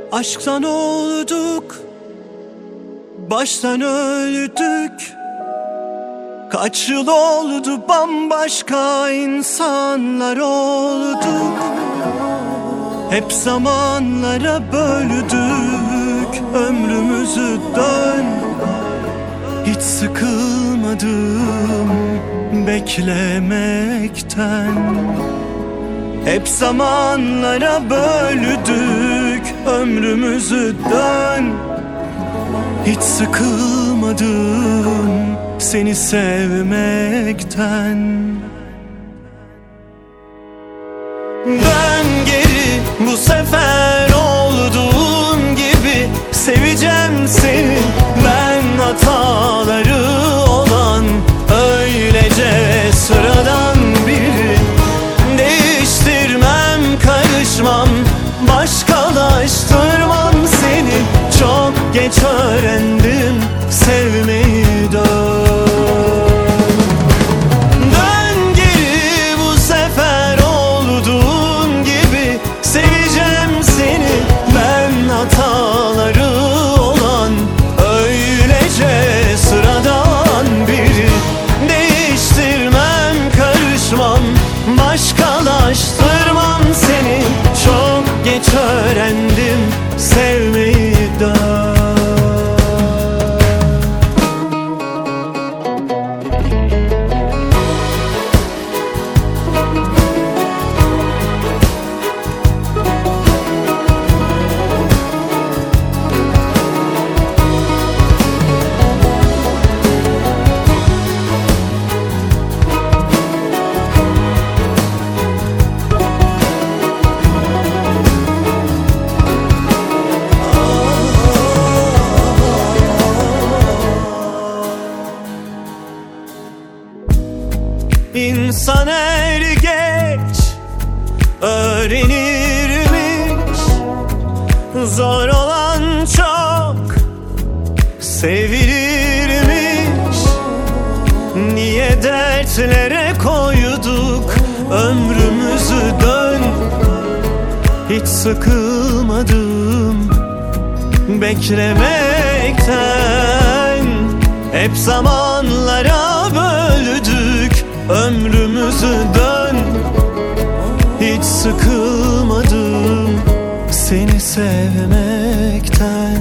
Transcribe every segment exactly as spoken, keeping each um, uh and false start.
Aşktan olduk, baştan öldük. Kaç yıl oldu, bambaşka insanlar olduk. Hep zamanlara böldük ömrümüzü, dön. Hiç sıkılmadım beklemekten. Hep zamanlara böldük ömrümüzü, dön. Hiç sıkılmadım seni sevmekten. Dön geri, bu sefer olduğun gibi seveceğim seni. Ben hataları olan öylece sıradan biri. Değiştirmem, karışmam, başkalaştırmam seni. Çok geç öğrendim sevmeyi, dön. Dön geri, bu sefer olduğun gibi seveceğim seni. Ben hataları olan öylece sıradan biri. Değiştirmem, karışmam, başkalaştırmam seni. Çok geç öğrendim sevmeyi, dön. İnsan er geç öğrenirmiş, zor olan çok sevilirmiş. Niye dertlere koyduk ömrümüzü, dön. Hiç sıkılmadım beklemekten. Hep zamanlara böldük ömrümüzü, dön. Hiç sıkılmadım seni sevmekten.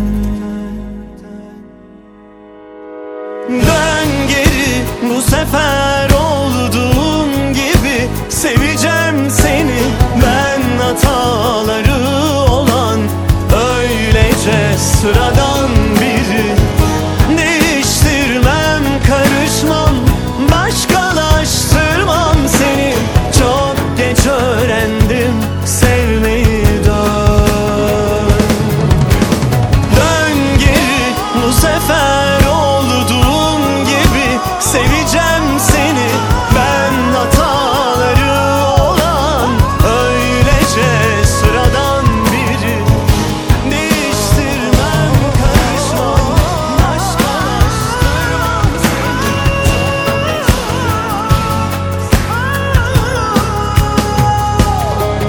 Dön geri, bu sefer olduğun gibi seveceğim seni. Ben hataları olan öylece sıradan biri. Değiştirmem, karışmam, başkalaştırmam seni. Çok geç öğrendim sevmeyi, dön. Dön geri, bu sefer olduğun gibi seveceğim seni. Ben hataları olan öylece sıradan biri. Değiştirmem, karışmam, başkalaştırmam seni.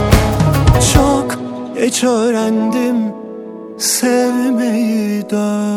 Çok geç öğrendim sevmeyi, dön.